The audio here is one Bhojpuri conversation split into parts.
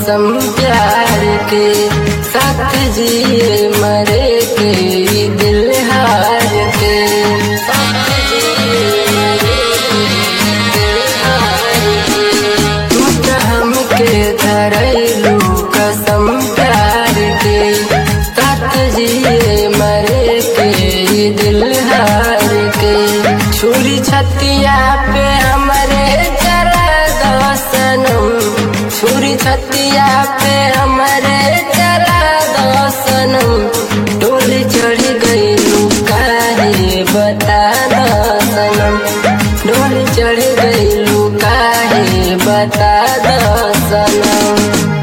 कसम प्यार के, साथ जिए मरे के ई दिल हार के, साथ जिए मरे के ई दिल हार के। तू त हमके धरैलू कसम प्यार के, साथ जिए मरे के ई दिल हार के। छुरी छतिया पे हमरे चला दो सनम, छुरी छतिया पे हमरे चला दो सनम। डोली चढ़ गइलू काहे बता दो सनम, डोली चढ़ गइलू काहे बता दो सनम।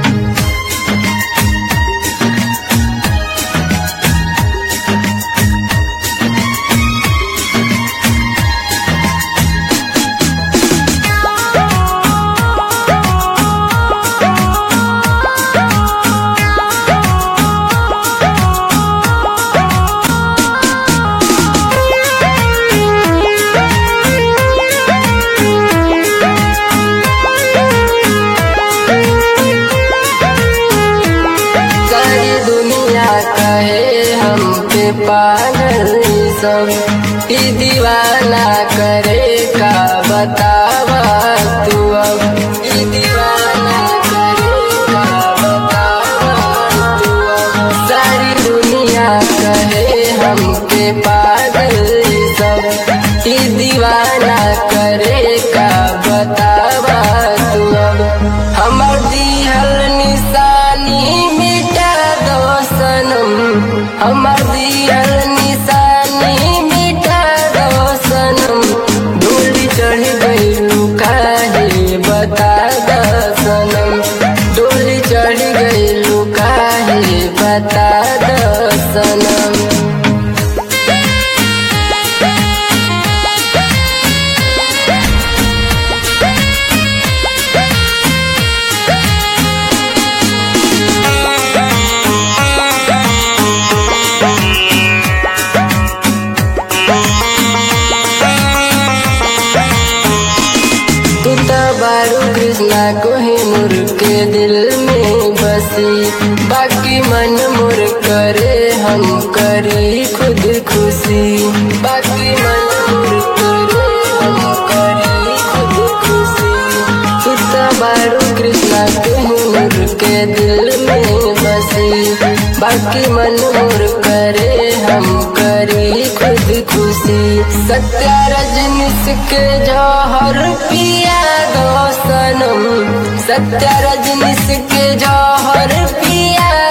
कहे हम पे पागल सब, ई दीवाना करे का बतावा तू अब, ई दीवाना करे का बतावा तू अब। सारी दुनिया कहे हम पे पागल सब, ई दीवाना करे का बतावा तू अब। हमर दिहल निशानी मिटा दो सनम, हमर दिहल निशानी मिटा दो सनम। डोली चढ़ गइलू काहे बता दो सनम, डोली चढ़ गइलू काहे बता दो सनम। बारू कृष्णा कोहिनूर के दिल में बसी, बाकी मन मोर करे हम करी खुद खुशी, बाकी मन मोर करे हम करी खुद खुशी। तू तो बारू कृष्णा कोहिनूर के दिल में बसी, बाकी मन मोर करे हम करी खुद खुशी। सत्या रजनीश के जौहर पिया दो सनम, सत्या रजनीश के जौहर पिया